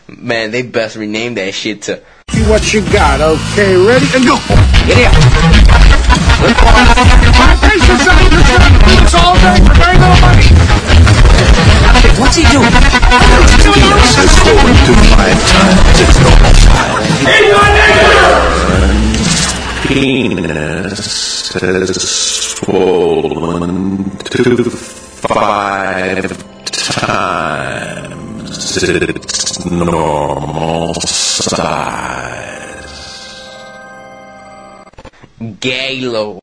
Man, they best rename that shit to See what you got, okay, ready and go. Get here. Pace yourself, it's all day for very little money. What's he doing? According to my times, it's normal time. Penis has swollen to 5 times its normal size. Galo.